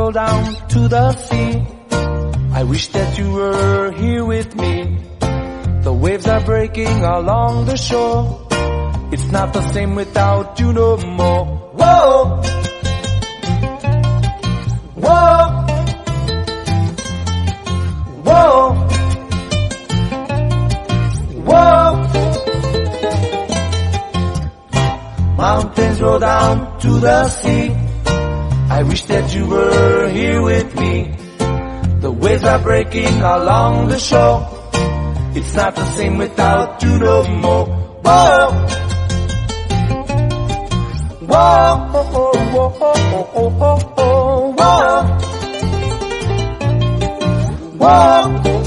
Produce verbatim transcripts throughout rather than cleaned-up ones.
roll down to the sea. I wish that you were here with me. The waves are breaking along the shore. It's not the same without you no more. Whoa! Whoa! Whoa! Whoa! Mountains roll down to the sea. I wish that you were here with me. The waves are breaking along the shore. It's not the same without you no more. Whoa! Whoa! Whoa! Whoa! Whoa! Whoa! Whoa! Whoa!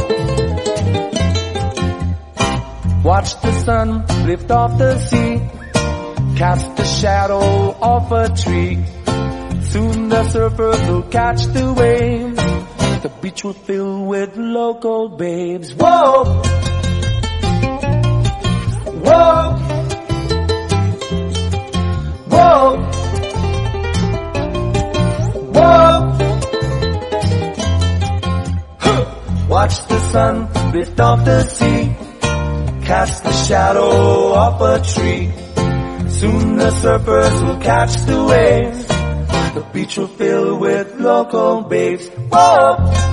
Watch the sun lift off the sea, cast a shadow off a tree. Soon the surfers will catch the waves. The beach will fill with local babes. Whoa! Whoa! Whoa! Whoa! Watch the sun lift off the sea, cast the shadow off a tree. Soon the surfers will catch the waves. The beach will fill with local babes. Whoa!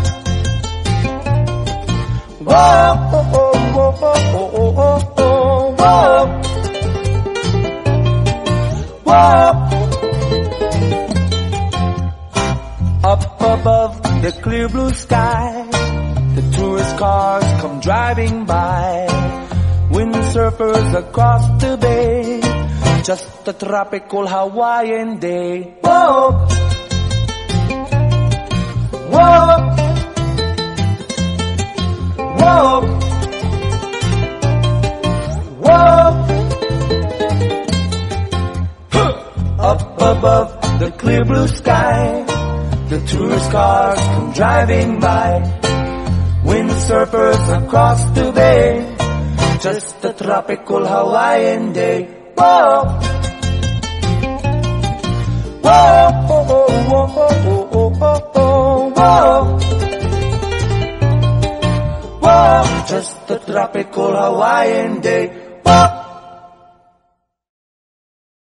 Whoa! Whoa! Whoa! Whoa! Whoa! Whoa! Whoa! Up above the clear blue sky, the tourist cars come driving by. Windsurfers across the bay, just a tropical Hawaiian day. Whoa! Whoa! Whoa! Whoa! Up above the clear blue sky, the tourist cars come driving by. Windsurfers across the bay, just a tropical Hawaiian day. Whoa! Whoa! Whoa! Whoa! Whoa! Whoa! Whoa! Whoa! Just a tropical Hawaiian day.